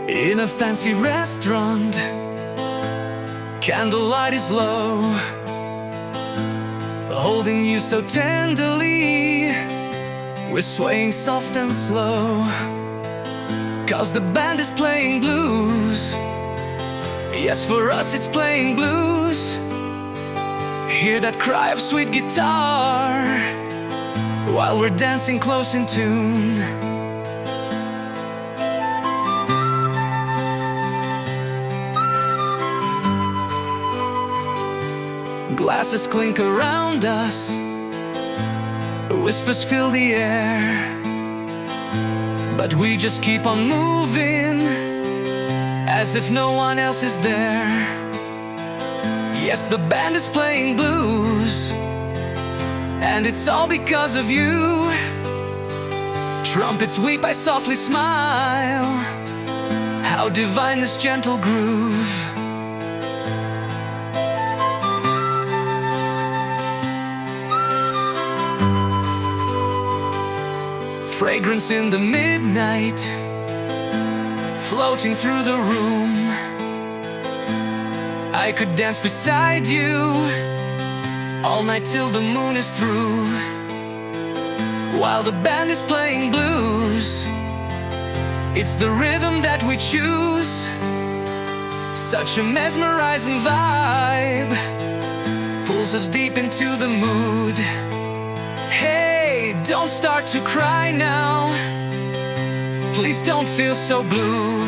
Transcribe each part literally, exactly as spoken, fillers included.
In a fancy restaurant, candlelight is low, holding you so tenderly. We're swaying soft and slow, 'cause the band is playing blues. Yes, for us it's playing blues. Hear that cry of sweet guitar while we're dancing close in tune. Glasses clink around us, whispers fill the air, but we just keep on moving as if no one else is there. Yes, the band is playing blues, and it's all because of you. Trumpets weep, I softly smile. How divine this gentle groove. Fragrance in the midnight, floating through the room. I could dance beside you all night till the moon is through, while the band is playing blues. It's the rhythm that we choose, such a mesmerizing vibe, pulls us deep into the mood. Hey, don't start to cry now, please don't feel so blue.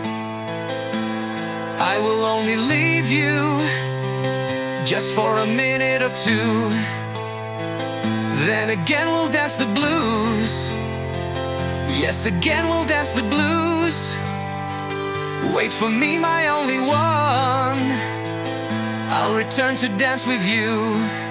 I will only leave you just for a minute or two. Then again we'll dance the blues. Yes, again we'll dance the blues. Wait for me, my only one, I'll return to dance with you.